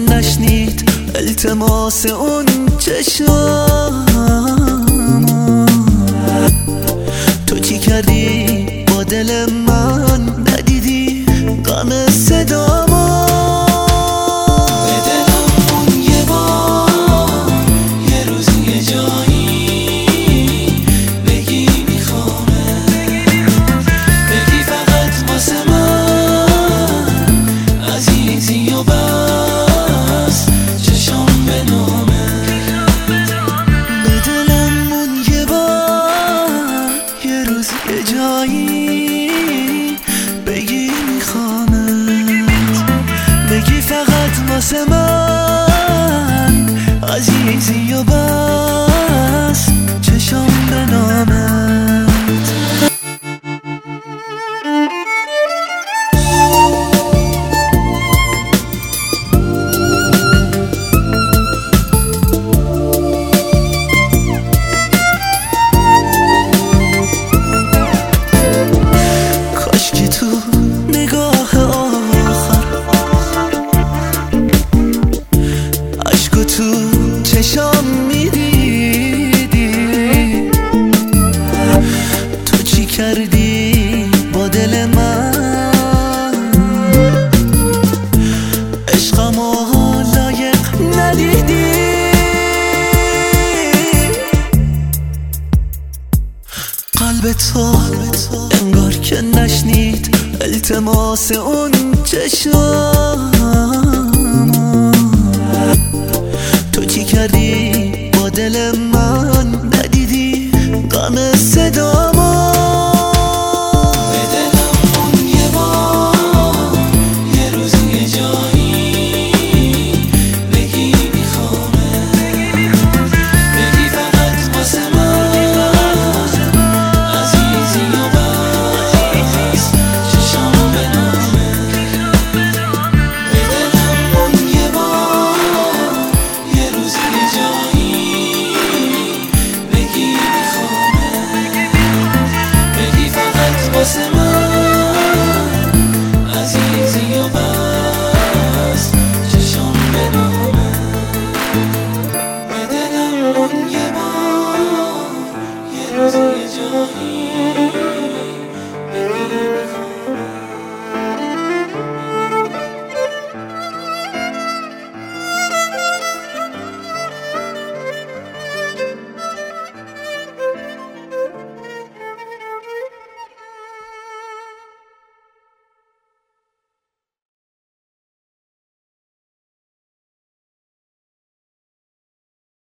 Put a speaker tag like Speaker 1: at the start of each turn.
Speaker 1: نشنید التماس اون چشم. تو چی کردی با دل من؟ ندیدی غم صدامو؟ به دلم اون یه بار یه روز یه جایی بگی میخوامه، بگی فقط واسه من عزیزی و بس چشم به نامه. به دلم اون یه بار یه روز یه جایی بگی میخوامت، بگی فقط واسه من عزیزی و بس چشم به نامت. کاشکی تو نگاه آخر عشقو تو چشام میدیدی. تو چی کردی با دل من؟ عشقمو لایق ندیدی. قلب تو انگار که نشنید التماس اون چشم.